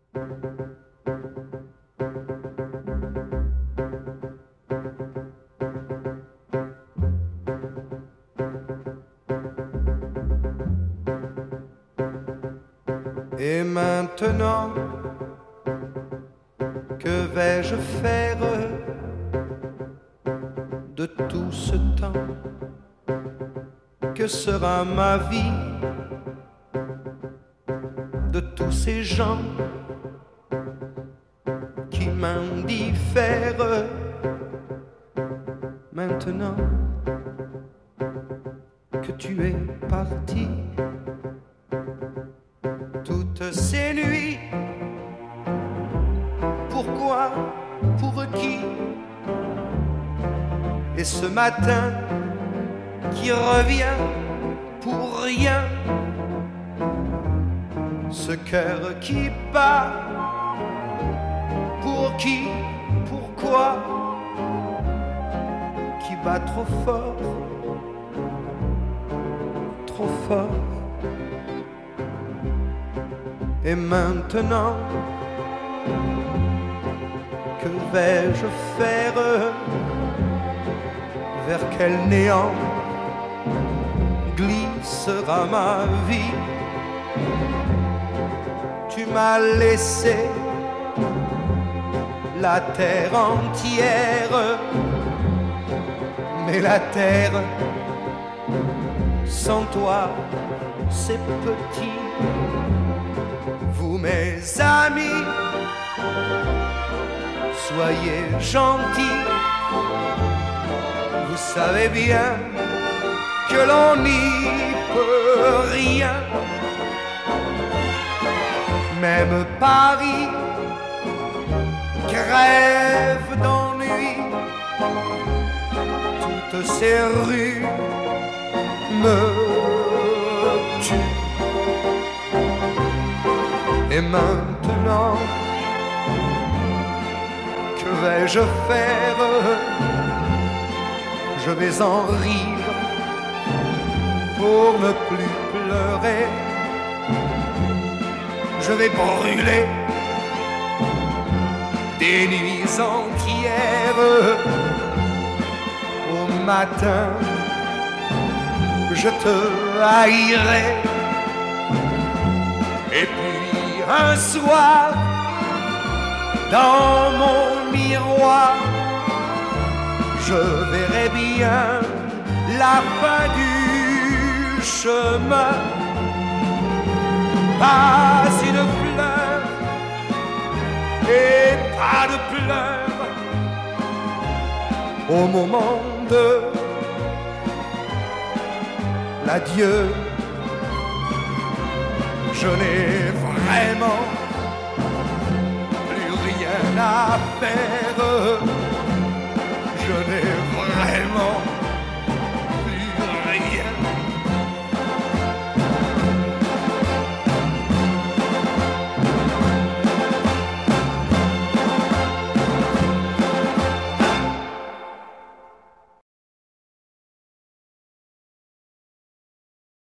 Et maintenant, que vais-je faire de tout ce temps? Que sera ma vie de tous ces gens qui m'indiffèrent? Maintenant que tu es parti, toutes ces nuits, pourquoi, pour qui? Et ce matin qui revient pour rien, ce cœur qui bat, pour qui, pourquoi, qui bat trop fort, trop fort. Et maintenant, que vais-je faire? Vers quel néant glissera ma vie? Tu m'as laissé la terre entière, mais la terre sans toi c'est petit. Vous mes amis, soyez gentils, vous savez bien que l'on n'y peut rien. Même Paris crève d'ennui, toutes ces rues me tuent. Et maintenant, que vais-je faire? Je vais en rire pour ne plus pleurer. Je vais brûler des nuits entières. Au matin, je te haïrai. Et puis un soir, dans mon miroir, je verrai bien la fin du chemin. Pas une fleur et pas de pleurs au moment de l'adieu. Je n'ai vraiment plus rien à faire. Je n'ai